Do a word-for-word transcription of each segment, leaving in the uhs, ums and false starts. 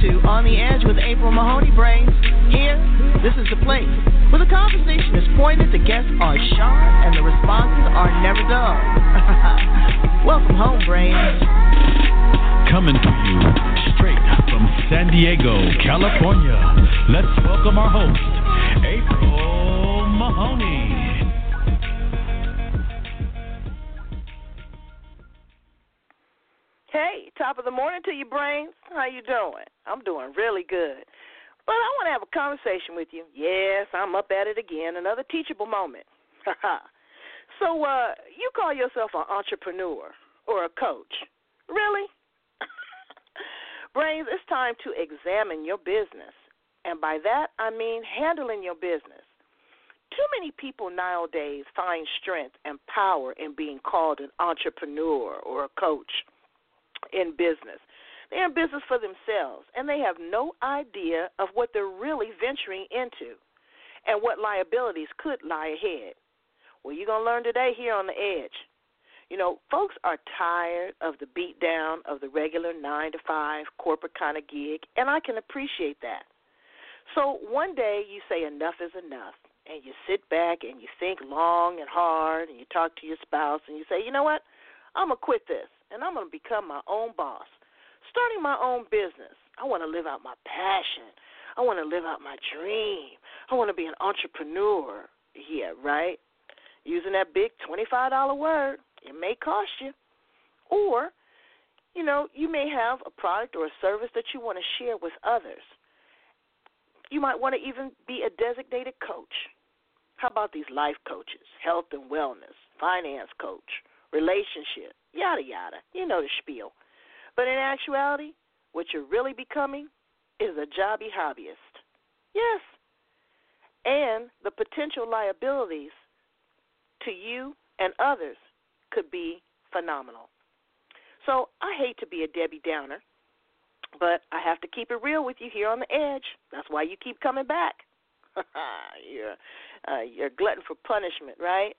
to On the Edge with April Mahoney Brains. Here, this is the place where the conversation is pointed, the guests are sharp, and the responses are never dull. Welcome home, Brains. Coming to you straight from San Diego, California. Let's welcome our host, April Mahoney. Hey, top of the morning to you, Brains. How you doing? I'm doing really good. But I want to have a conversation with you. Yes, I'm up at it again, another teachable moment. so uh, you call yourself an entrepreneur or a coach. Really? Brains, it's time to examine your business. And by that, I mean handling your business. Too many people nowadays find strength and power in being called an entrepreneur or a coach in business. They're in business for themselves, and they have no idea of what they're really venturing into and what liabilities could lie ahead. Well, you're going to learn today here on The Edge. You know, folks are tired of the beat down of the regular nine to five corporate kind of gig, and I can appreciate that. So one day you say enough is enough, and you sit back and you think long and hard, and you talk to your spouse, and you say, you know what, I'm going to quit this, and I'm going to become my own boss. Starting my own business. I want to live out my passion. I want to live out my dream. I want to be an entrepreneur. Yeah, right? Using that big twenty-five dollar word, it may cost you. Or, you know, you may have a product or a service that you want to share with others. You might want to even be a designated coach. How about these life coaches, health and wellness, finance coach, relationship, yada, yada. You know the spiel. But in actuality, what you're really becoming is a jobby hobbyist. Yes. And the potential liabilities to you and others could be phenomenal. So I hate to be a Debbie Downer, but I have to keep it real with you here on The Edge. That's why you keep coming back. you're, uh, you're a glutton for punishment, right?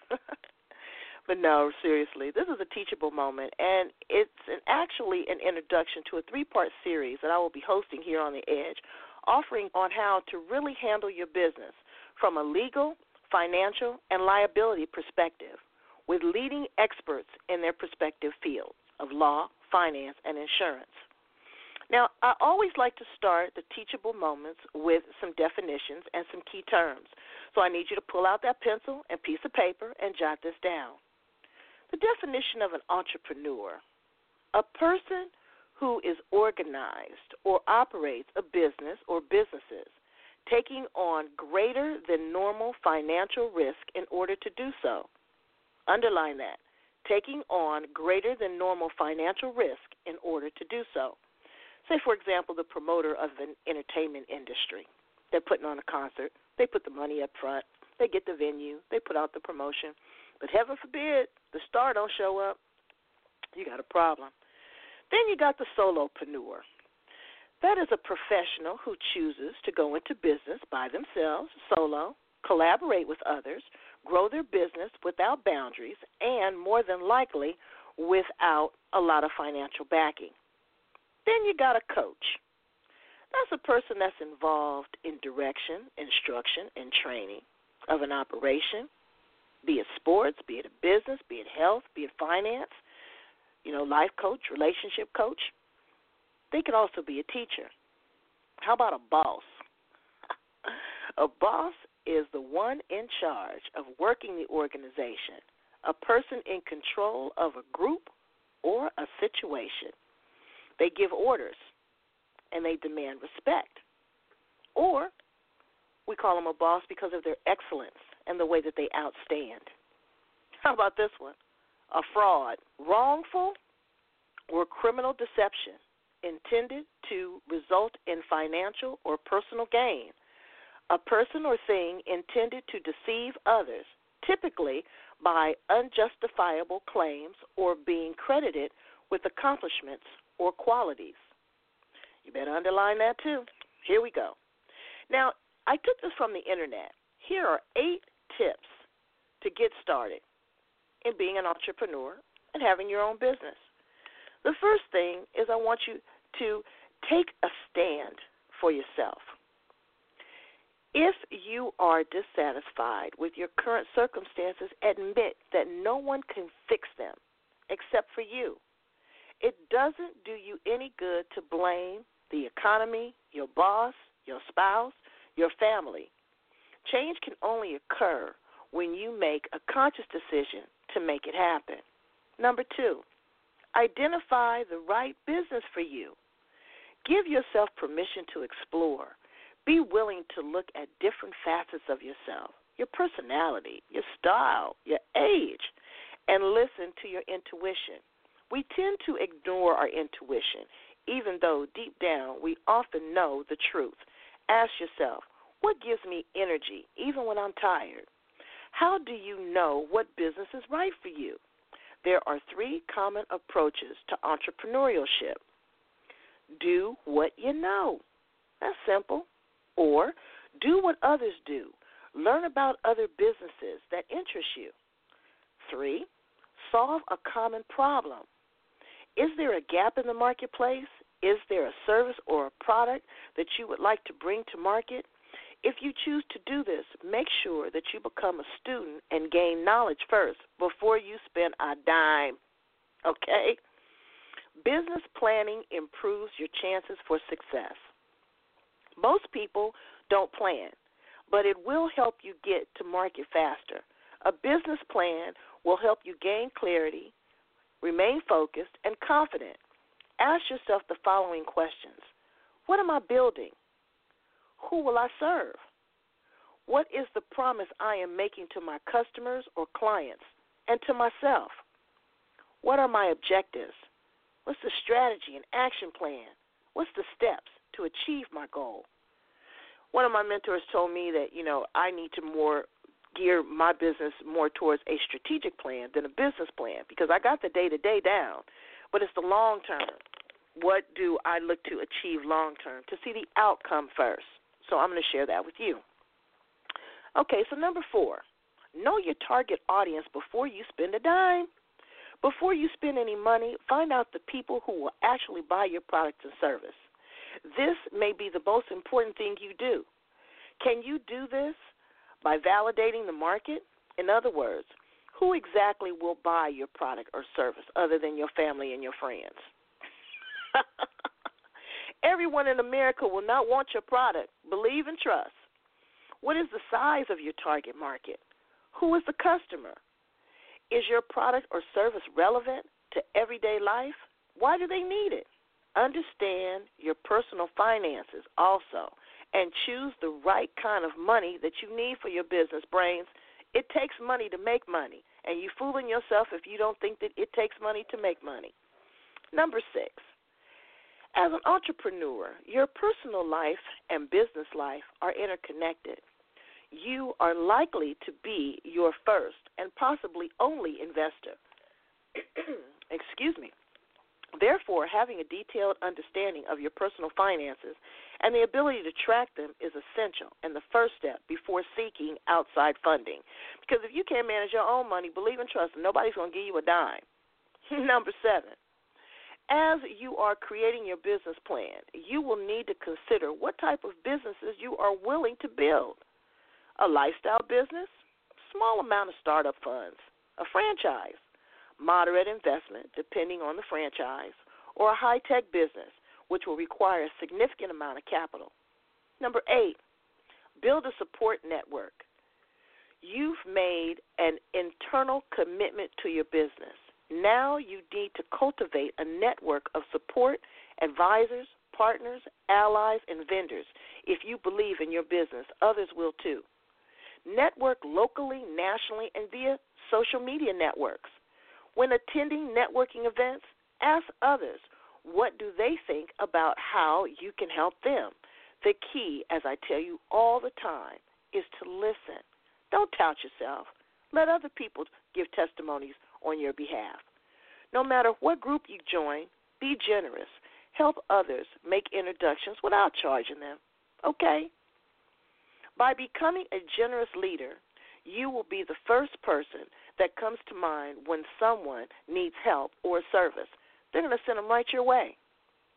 But no, seriously, this is a teachable moment, and it's an, actually an introduction to a three-part series that I will be hosting here on The Edge, offering on how to really handle your business from a legal, financial, and liability perspective with leading experts in their respective fields of law, finance, and insurance. Now, I always like to start the teachable moments with some definitions and some key terms, so I need you to pull out that pencil and piece of paper and jot this down. The definition of an entrepreneur, a person who is organized or operates a business or businesses, taking on greater than normal financial risk in order to do so. Underline that, taking on greater than normal financial risk in order to do so. Say, for example, the promoter of an entertainment industry. They're putting on a concert. They put the money up front. They get the venue. They put out the promotion. But heaven forbid the star don't show up, you got a problem. Then you got the solopreneur. That is a professional who chooses to go into business by themselves, solo, collaborate with others, grow their business without boundaries, and more than likely without a lot of financial backing. Then you got a coach. That's a person that's involved in direction, instruction, and training of an operation, be it sports, be it a business, be it health, be it finance, you know, life coach, relationship coach. They could also be a teacher. How about a boss? A boss is the one in charge of working the organization, a person in control of a group or a situation. They give orders, and they demand respect. Or we call them a boss because of their excellence and the way that they outstand. How about this one? A fraud, wrongful or criminal deception intended to result in financial or personal gain. A person or thing intended to deceive others, typically by unjustifiable claims or being credited with accomplishments or qualities. You better underline that too. Here we go. Now, I took this from the internet. Here are eight tips to get started in being an entrepreneur and having your own business. The first thing is I want you to Take a stand for yourself. If you are dissatisfied with your current circumstances, admit that no one can fix them except for you. It doesn't do you any good to blame the economy, your boss, your spouse, your family. Change can only occur when you make a conscious decision to make it happen. Number two, identify the right business for you. Give yourself permission to explore. Be willing to look at different facets of yourself, your personality, your style, your age, and listen to your intuition. We tend to ignore our intuition, even though deep down we often know the truth. Ask yourself, what gives me energy even when I'm tired? How do you know what business is right for you? There are three common approaches to entrepreneurship. Do what you know. That's simple. Or do what others do. Learn about other businesses that interest you. Three, solve a common problem. Is there a gap in the marketplace? Is there a service or a product that you would like to bring to market? If you choose to do this, make sure that you become a student and gain knowledge first before you spend a dime, okay? Business planning improves your chances for success. Most people don't plan, but it will help you get to market faster. A business plan will help you gain clarity, remain focused, and confident. Ask yourself the following questions. What am I building? Who will I serve? What is the promise I am making to my customers or clients and to myself? What are my objectives? What's the strategy and action plan? What's the steps to achieve my goal? One of my mentors told me that, you know, I need to more gear my business more towards a strategic plan than a business plan because I got the day-to-day down, but it's the long term. What do I look to achieve long term? To see the outcome first. So I'm going to share that with you. Okay, so number four, know your target audience before you spend a dime. Before you spend any money, find out the people who will actually buy your product and service. This may be the most important thing you do. Can you do this by validating the market? In other words, who exactly will buy your product or service other than your family and your friends? Everyone in America will not want your product. Believe and trust. What is the size of your target market? Who is the customer? Is your product or service relevant to everyday life? Why do they need it? Understand your personal finances also and choose the right kind of money that you need for your business, brains. It takes money to make money, and you're fooling yourself if you don't think that it takes money to make money. Number six, as an entrepreneur, your personal life and business life are interconnected. You are likely to be your first and possibly only investor. Excuse me. Therefore, having a detailed understanding of your personal finances and the ability to track them is essential and the first step before seeking outside funding. Because if you can't manage your own money, believe and trust, nobody's going to give you a dime. Number seven, as you are creating your business plan, you will need to consider what type of businesses you are willing to build. A lifestyle business, small amount of startup funds, a franchise, moderate investment depending on the franchise, or a high-tech business which will require a significant amount of capital. Number eight, build a support network. You've made an internal commitment to your business. Now you need to cultivate a network of support, advisors, partners, allies, and vendors. If you believe in your business, others will too. Network locally, nationally, and via social media networks. When attending networking events, ask others, what do they think about how you can help them? The key, as I tell you all the time, is to listen. Don't tout yourself. Let other people give testimonies on your behalf. No matter what group you join, be generous. Help others make introductions without charging them, okay? By becoming a generous leader, you will be the first person that comes to mind when someone needs help or service. They're going to send them right your way.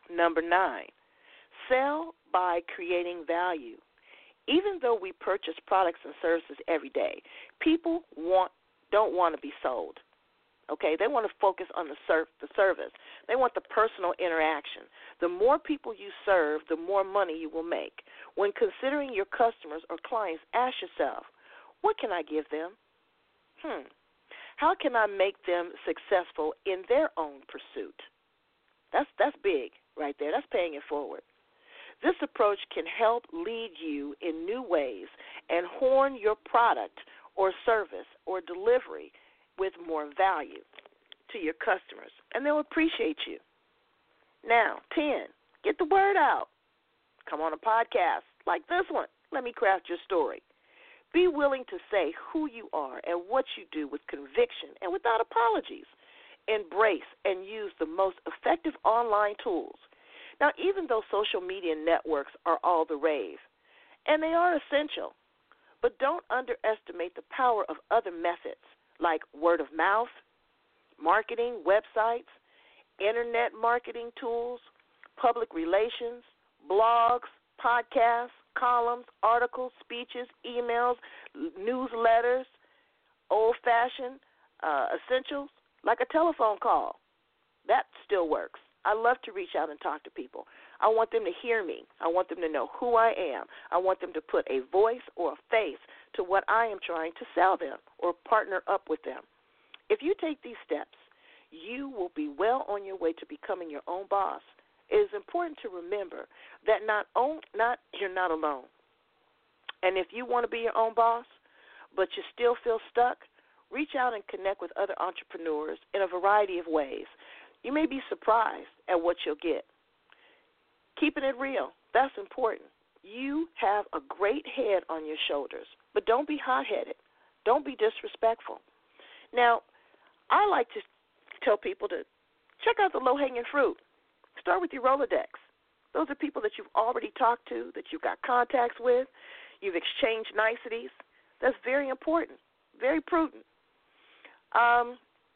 Number nine, sell by creating value. Even though we purchase products and services every day, people want don't want to be sold. Okay, they want to focus on the, ser- the service. They want the personal interaction. The more people you serve, the more money you will make. When considering your customers or clients, ask yourself, what can I give them? Hmm. How can I make them successful in their own pursuit? That's that's big right there. That's paying it forward. This approach can help lead you in new ways and hone your product or service or delivery with more value to your customers, and they'll appreciate you. Now, ten, get the word out. Come on a podcast like this one. Let me craft your story. Be willing to say who you are and what you do with conviction and without apologies. Embrace and use the most effective online tools. Now, even though social media networks are all the rave, and they are essential, but don't underestimate the power of other methods like word of mouth, marketing, websites, internet marketing tools, public relations, blogs, podcasts, columns, articles, speeches, emails, newsletters, old-fashioned uh, essentials like a telephone call. That still works. I love to reach out and talk to people. I want them to hear me. I want them to know who I am. I want them to put a voice or a face to what I am trying to sell them or partner up with them. If you take these steps, you will be well on your way to becoming your own boss. It is important to remember that not own, not you're not alone. And if you want to be your own boss, but you still feel stuck, reach out and connect with other entrepreneurs in a variety of ways. You may be surprised at what you'll get. Keeping it real, that's important. You have a great head on your shoulders, but don't be hot-headed. Don't be disrespectful. Now, I like to tell people to check out the low-hanging fruit. Start with your Rolodex. Those are people that you've already talked to, that you've got contacts with. You've exchanged niceties. That's very important, very prudent. Um,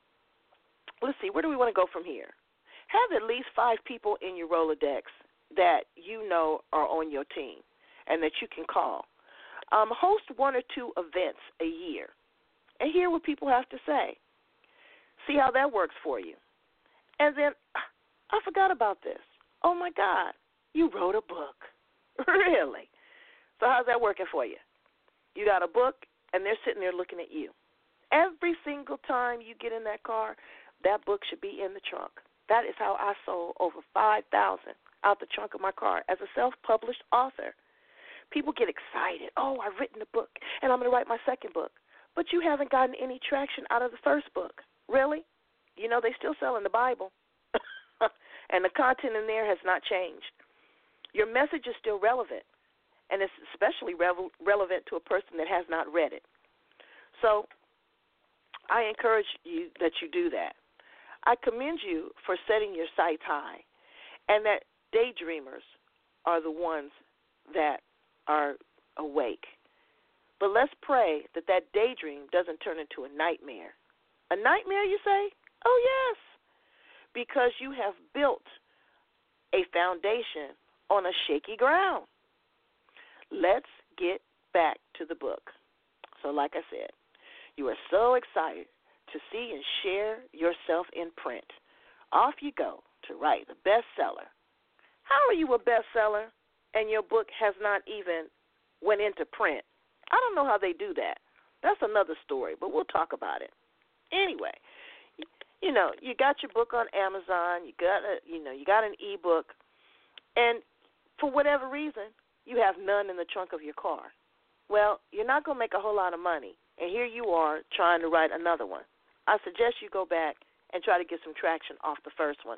let's see, where do we want to go from here? Have at least five people in your Rolodex that you know are on your team and that you can call. Um, host one or two events a year and hear what people have to say. See how that works for you. And then, I forgot about this. Oh, my God, you wrote a book. Really? So how's that working for you? You got a book, and they're sitting there looking at you. Every single time you get in that car, that book should be in the trunk. That is how I sold over five thousand out the trunk of my car as a self-published author. People get excited. Oh, I've written a book, and I'm going to write my second book. But you haven't gotten any traction out of the first book. Really? You know, they still selling the Bible, and the content in there has not changed. Your message is still relevant, and it's especially revel- relevant to a person that has not read it. So I encourage you that you do that. I commend you for setting your sights high, and that daydreamers are the ones that are awake. But let's pray that that daydream doesn't turn into a nightmare. A nightmare, you say? Oh, yes, because you have built a foundation on a shaky ground. Let's get back to the book. So like I said, you are so excited to see and share yourself in print. Off you go to write the bestseller. How are you a bestseller and your book has not even went into print? I don't know how they do that. That's another story, but we'll talk about it. Anyway, you know, you got your book on Amazon, you got a, you know, you got an ebook, and for whatever reason, you have none in the trunk of your car. Well, you're not going to make a whole lot of money, and here you are trying to write another one. I suggest you go back and try to get some traction off the first one.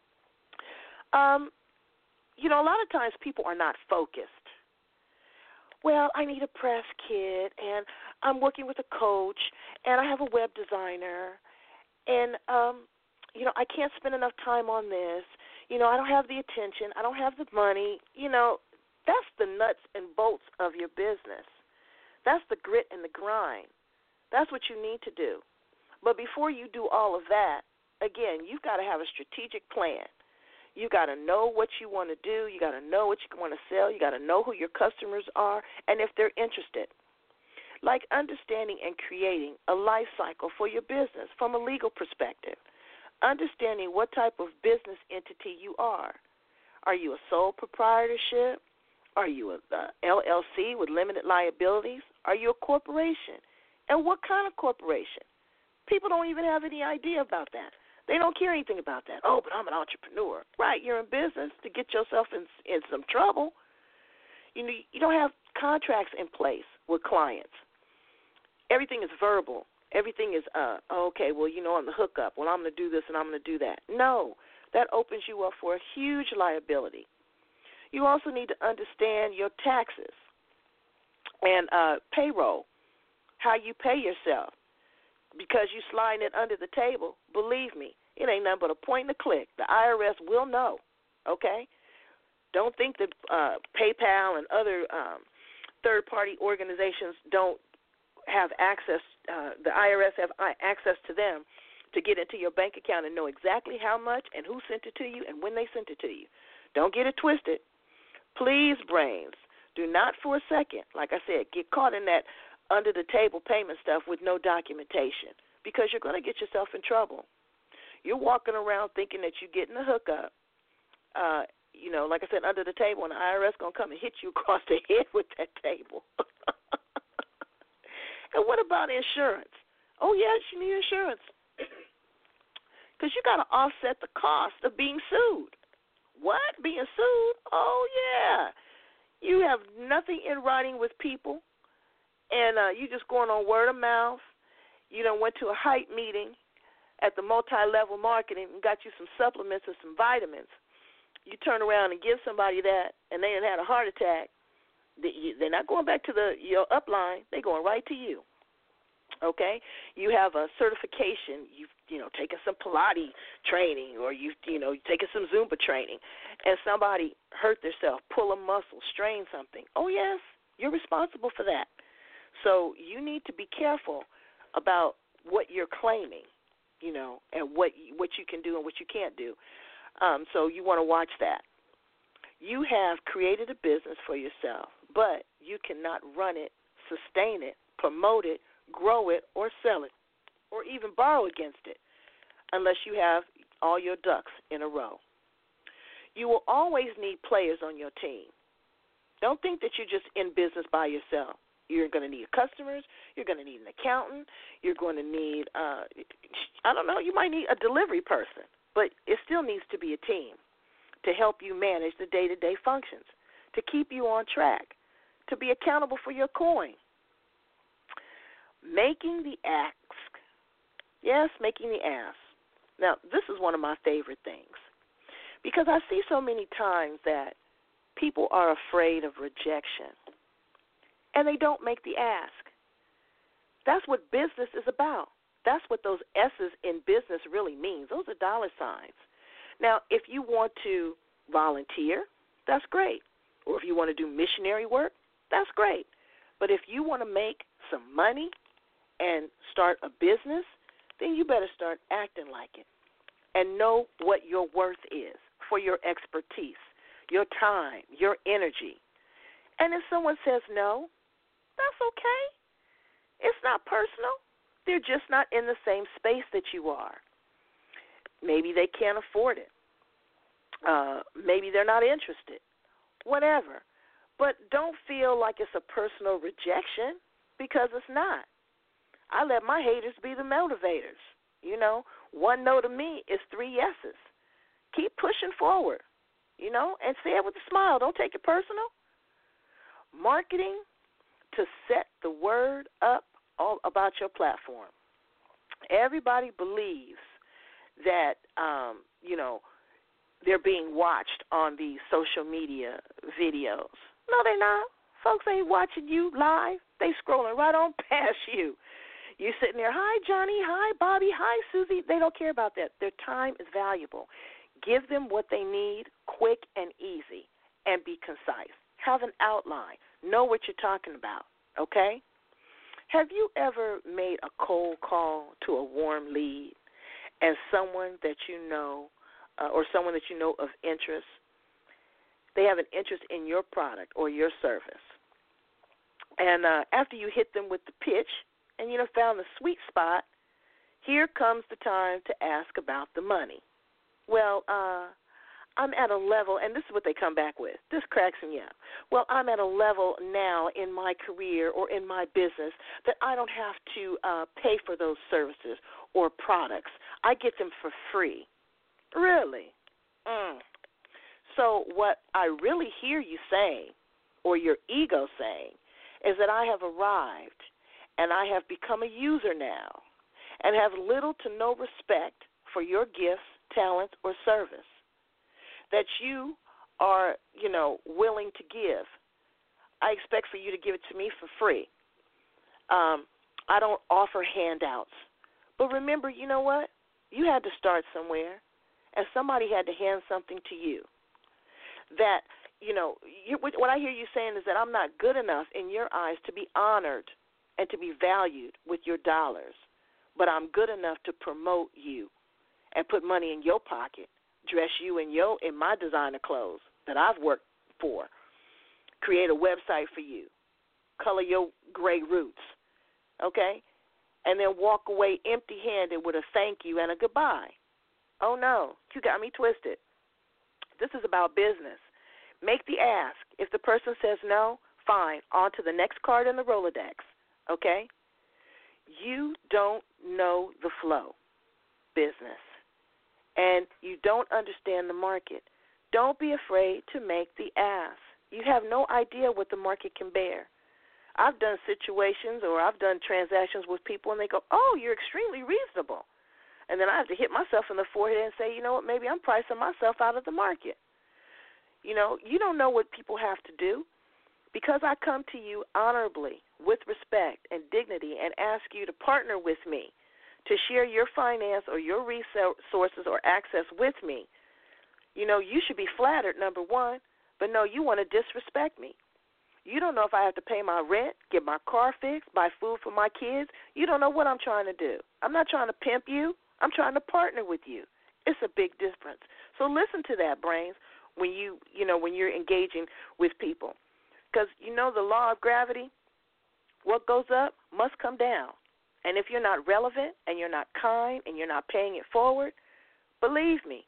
Um, you know, a lot of times people are not focused. Well, I need a press kit, and I'm working with a coach, and I have a web designer, and, um, you know, I can't spend enough time on this. You know, I don't have the attention. I don't have the money. You know, that's the nuts and bolts of your business. That's the grit and the grind. That's what you need to do. But before you do all of that, again, you've got to have a strategic plan. You got to know what you want to do. You got to know what you want to sell. You got to know who your customers are and if they're interested. Like understanding and creating a life cycle for your business from a legal perspective. Understanding what type of business entity you are. Are you a sole proprietorship? Are you a, a L L C with limited liabilities? Are you a corporation? And what kind of corporation? People don't even have any idea about that. They don't care anything about that. Oh, but I'm an entrepreneur. Right, you're in business to get yourself in, in some trouble. You know, you don't have contracts in place with clients. Everything is verbal. Everything is, uh, okay, well, you know, I'm the hookup. Well, I'm going to do this and I'm going to do that. No, that opens you up for a huge liability. You also need to understand your taxes and uh, payroll, how you pay yourself. Because you sliding it under the table, believe me, it ain't nothing but a point and a click. The I R S will know, okay? Don't think that uh, PayPal and other um, third-party organizations don't have access, uh, the I R S have access to them to get into your bank account and know exactly how much and who sent it to you and when they sent it to you. Don't get it twisted. Please, brains, do not for a second, like I said, get caught in that under-the-table payment stuff with no documentation because you're going to get yourself in trouble. You're walking around thinking that you're getting a hookup, uh, you know, like I said, under the table, and the I R S going to come and hit you across the head with that table. And what about insurance? Oh, yes, you need insurance because you got to offset the cost of being sued. What? Being sued? Oh, yeah. You have nothing in writing with people. And uh, you just going on word of mouth. You done went to a hype meeting at the multi-level marketing and got you some supplements and some vitamins. You turn around and give somebody that, and they done had a heart attack. They're not going back to the your upline. They're going right to you. Okay? You have a certification. You've you know taken some Pilates training, or you've you know taken some Zumba training, and somebody hurt themselves, pull a muscle, strain something. Oh yes, you're responsible for that. So you need to be careful about what you're claiming, you know, and what what you can do and what you can't do. Um, so you want to watch that. You have created a business for yourself, but you cannot run it, sustain it, promote it, grow it, or sell it, or even borrow against it unless you have all your ducks in a row. You will always need players on your team. Don't think that you're just in business by yourself. You're going to need customers. You're going to need an accountant. You're going to need, uh, I don't know, you might need a delivery person, but it still needs to be a team to help you manage the day-to-day functions, to keep you on track, to be accountable for your coin. Making the ask. Yes, making the ask. Now, this is one of my favorite things because I see so many times that people are afraid of rejection, and they don't make the ask. That's what business is about. That's what those S's in business really means. Those are dollar signs. Now, if you want to volunteer, that's great. Or if you want to do missionary work, that's great. But if you want to make some money and start a business, then you better start acting like it and know what your worth is for your expertise, your time, your energy. And if someone says no, that's okay. It's not personal. They're just not in the same space that you are. Maybe they can't afford it. Uh, maybe they're not interested. Whatever. But don't feel like it's a personal rejection because it's not. I let my haters be the motivators. You know, one no to me is three yeses. Keep pushing forward, you know, and say it with a smile. Don't take it personal. Marketing to set the word up all about your platform. Everybody believes that, um, you know, they're being watched on these social media videos. No, they're not. Folks ain't watching you live. They scrolling right on past you. You're sitting there, hi, Johnny, hi, Bobby, hi, Susie. They don't care about that. Their time is valuable. Give them what they need quick and easy and be concise. Have an outline. Know what you're talking about, okay? Have you ever made a cold call to a warm lead and someone that you know uh, or someone that you know of interest, they have an interest in your product or your service. And uh, after you hit them with the pitch and, you know, found the sweet spot, here comes the time to ask about the money. Well, uh, I'm at a level, and this is what they come back with. This cracks me up. Well, I'm at a level now in my career or in my business that I don't have to uh, pay for those services or products. I get them for free. Really? Mm. So what I really hear you saying, or your ego saying, is that I have arrived and I have become a user now and have little to no respect for your gifts, talents, or service that you are, you know, willing to give. I expect for you to give it to me for free. Um, I don't offer handouts. But remember, you know what? You had to start somewhere, and somebody had to hand something to you. That, you know, you, what I hear you saying is that I'm not good enough in your eyes to be honored and to be valued with your dollars, but I'm good enough to promote you and put money in your pocket, dress you in your in my designer clothes that I've worked for, create a website for you, color your gray roots, okay, and then walk away empty-handed with a thank you and a goodbye. Oh, no, you got me twisted. This is about business. Make the ask. If the person says no, fine, on to the next card in the Rolodex, okay? You don't know the flow, business, and you don't understand the market. Don't be afraid to make the ask. You have no idea what the market can bear. I've done situations or I've done transactions with people, and they go, oh, you're extremely reasonable. And then I have to hit myself in the forehead and say, you know what, maybe I'm pricing myself out of the market. You know, you don't know what people have to do. Because I come to you honorably, with respect and dignity, and ask you to partner with me, to share your finance or your resources or access with me, you know, you should be flattered, number one, but no, you want to disrespect me. You don't know if I have to pay my rent, get my car fixed, buy food for my kids. You don't know what I'm trying to do. I'm not trying to pimp you. I'm trying to partner with you. It's a big difference. So listen to that, brains, when you, you know, when you're engaging with people. Because you know the law of gravity, what goes up must come down. And if you're not relevant and you're not kind and you're not paying it forward, believe me,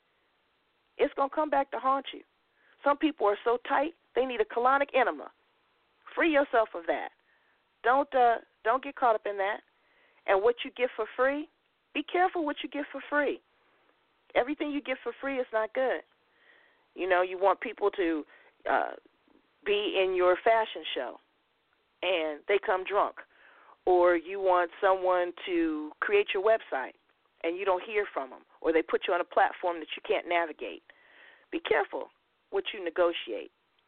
it's going to come back to haunt you. Some people are so tight, they need a colonic enema. Free yourself of that. Don't uh, don't get caught up in that. And what you get for free, be careful what you get for free. Everything you get for free is not good. You know, you want people to uh, be in your fashion show, and they come drunk. Or you want someone to create your website, and you don't hear from them. Or they put you on a platform that you can't navigate. Be careful what you negotiate.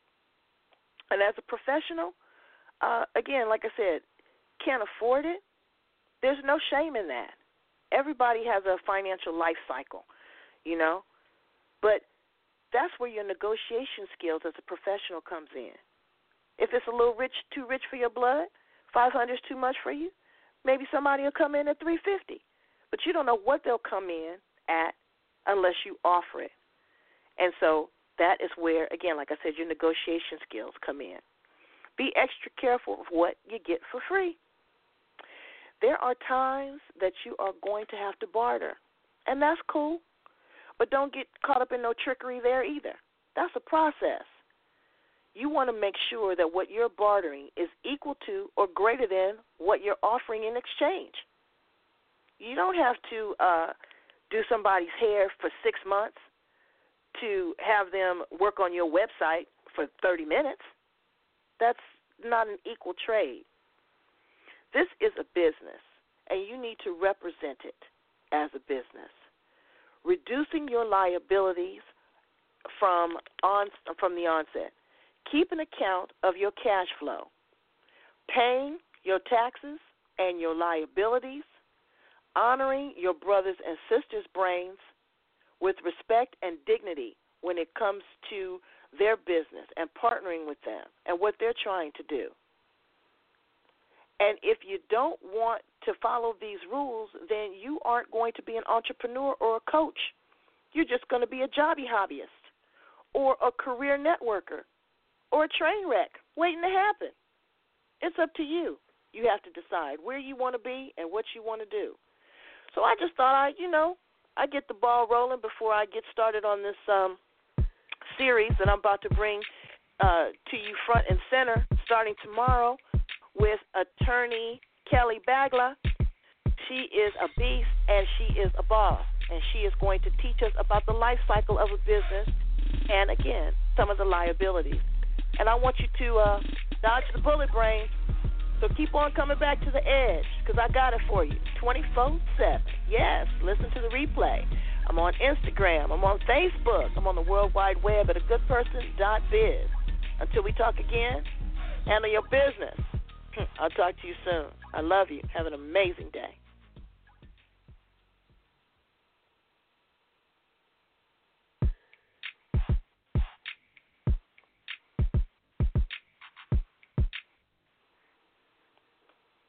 And as a professional, uh, again, like I said, can't afford it, there's no shame in that. Everybody has a financial life cycle, you know. But that's where your negotiation skills as a professional comes in. If it's a little rich, too rich for your blood, five hundred is too much for you, maybe somebody will come in at three fifty. But you don't know what they'll come in at unless you offer it. And so that is where, again, like I said, your negotiation skills come in. Be extra careful of what you get for free. There are times that you are going to have to barter, and that's cool. But don't get caught up in no trickery there either. That's a process. You want to make sure that what you're bartering is equal to or greater than what you're offering in exchange. You don't have to uh, do somebody's hair for six months to have them work on your website for thirty minutes. That's not an equal trade. This is a business, and you need to represent it as a business. Reducing your liabilities from on from the onset. Keep an account of your cash flow. Paying your taxes and your liabilities. Honoring your brothers and sisters' brains with respect and dignity when it comes to their business and partnering with them and what they're trying to do. And if you don't want to follow these rules, then you aren't going to be an entrepreneur or a coach. you're just going to be a jobby hobbyist or a career networker or a train wreck waiting to happen. It's up to you. You have to decide where you want to be and what you want to do. So I just thought I, you know, I get the ball rolling before I get started on this um, series that I'm about to bring uh, to you front and center starting tomorrow with attorney Kelly Bagla. She is a beast and she is a boss, and she is going to teach us about the life cycle of a business and, again, some of the liabilities. And I want you to uh, dodge the bullet, brain. So keep on coming back to the edge because I got it for you twenty-four seven. Yes, listen to the replay. I'm on Instagram. I'm on Facebook. I'm on the World Wide Web at a good person dot biz. Until we talk again, handle your business. I'll talk to you soon. I love you. Have an amazing day.